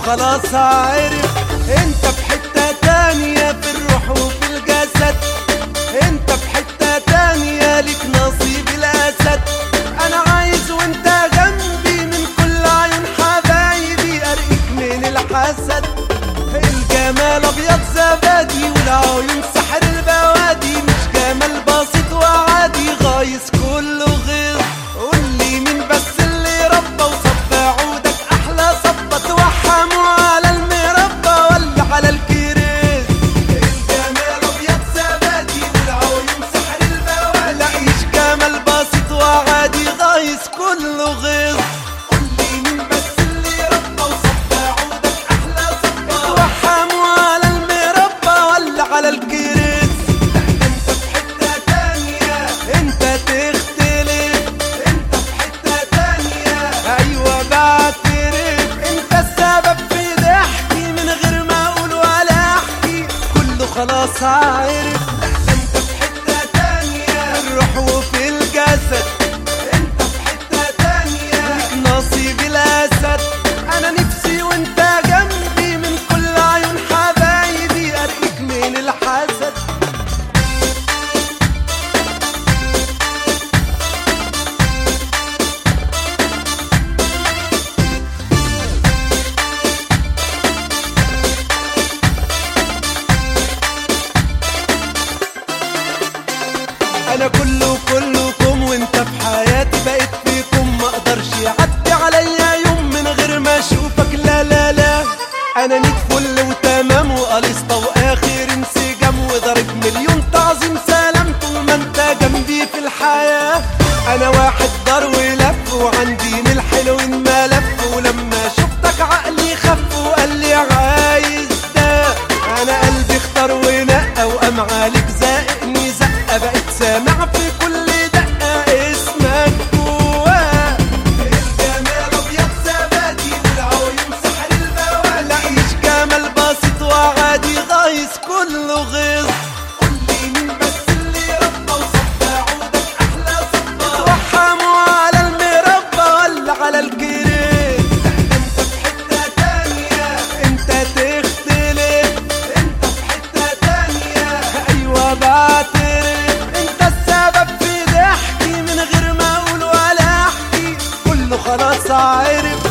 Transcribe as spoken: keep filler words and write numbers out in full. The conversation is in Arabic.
خلاص عارف. انت في حتة تانية في الروح وفي الجسد، انت في حتة تانية ليك نصيب الاسد. انا عايز وانت جنبي من كل عيون حبايبي ارقيك من الحسد. الجمال ابيض زبادي والعيون سحر البوادي، مش جمال بسيط وعادي غايز كله غيظ. قولي مين بس اللي ربى وصب عودك احلى صبة، توحموا على المربى ولا على الكريز؟ الجمال ابيض زبادي والعيون سحر البوادي، لا مش جمال بسيط وعادي غايز كله غيظ. قولي مين بس اللي ربى وصب عودك احلى صبة، توحموا على المربى ولا على الكريز؟ انت في حتة تانية، انت تختلف، انت في حتة تانية. ايوه بعترف، انت السبب في ضحكي من غير ما اقول ولا احكي، كله خلاص عارف. انت في حتة تانية الروح وفي الجسد، انت في حتة تانية ليك نصيب الاسد. انا نفسي وانت جنبي من كل عيون حبايبي ارقيك من الحسد. انا كله كلكم وانت في حياتي بقيت فيكم، ما اقدرش يعدي عليا يوم من غير ما اشوفك. لا لا لا انا نيت فل وتمام وقليصة واخر انسجام، وضرب مليون تعظيم سلام طول ما انت جنبي في الحياة. انا واحد دار ولف وعندي من الحلوين ملف، ولما شفتك عقلي خف وقال لي عايز ده. انا قلبي اختار ونقى وقام عليك زائقني زقة، بقيت سامع في كل دقة اسمك جواه. الجمال ابيض زبادي والعيون سحر البوادي، لا مش جمال بسيط وعادي غايز كله غيظ. قولي مين بس اللي ربى وصب عودك احلى صبة، توحموا على المربى ولا على الكريز؟ انت في حتة تانية، انت تختلف، انت في حتة تانية. ايوه بعترف، انت السبب في ضحكي من غير ما اقول ولا احكي، كله خلاص عارف.